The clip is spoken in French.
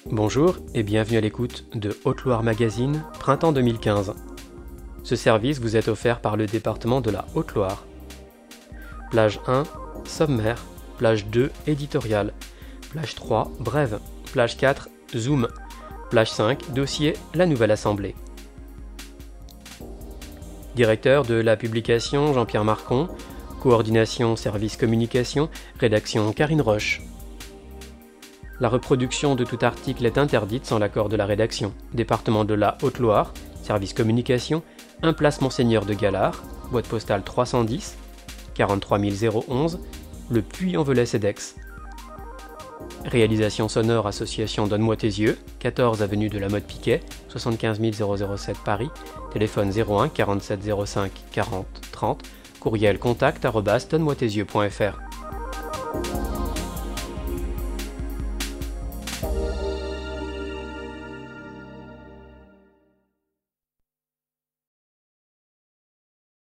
Bonjour et bienvenue à l'écoute de Haute-Loire Magazine, printemps 2015. Ce service vous est offert par le département de la Haute-Loire. Plage 1, sommaire. Plage 2, éditorial. Plage 3, brève. Plage 4, zoom. Plage 5, dossier, la nouvelle assemblée. Directeur de la publication Jean-Pierre Marcon. Coordination service communication, rédaction Karine Roche. La reproduction de tout article est interdite sans l'accord de la rédaction. Département de la Haute-Loire, service communication, 1 place Monseigneur de Galard, boîte postale 310, 43 011, Le Puy-en-Velay-Cedex. Réalisation sonore association Donne-moi tes yeux, 14 avenue de la Motte Piquet, 75 007 Paris, téléphone 01 47 05 40 30, courriel contact@donne-moi-tes-yeux.fr.